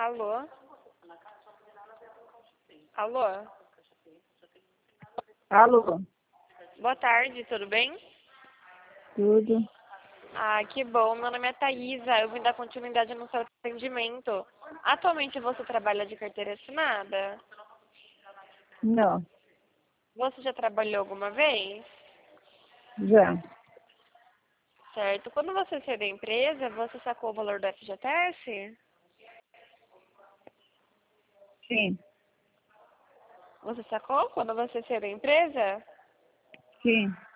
Alô? Alô? Alô, Boa tarde, tudo bem? tudo? Ah, que bom. Meu nome é Thaisa. Eu vim dar continuidade no seu atendimento. Atualmente você trabalha de carteira assinada? Não, Você já trabalhou alguma vez? já, Certo. Quando você saiu da empresa, você sacou o valor do FGTS? sim, Você sacou quando você saiu da empresa? sim,